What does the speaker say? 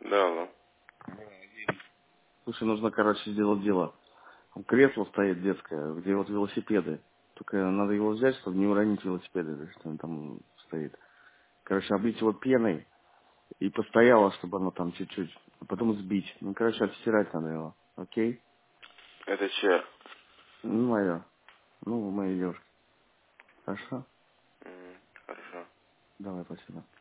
Да, алло. Слушай, нужно, короче, сделать дело. Там кресло стоит детское, где вот велосипеды. Только надо его взять, чтобы не уронить велосипеды, что он там стоит. Короче, облить его пеной и постояло, чтобы оно там чуть-чуть. А потом сбить. Ну, короче, отстирать надо его. Окей? Это чья? Ну, мое. Ну, моей девушки. Хорошо? Хорошо. Давай, спасибо.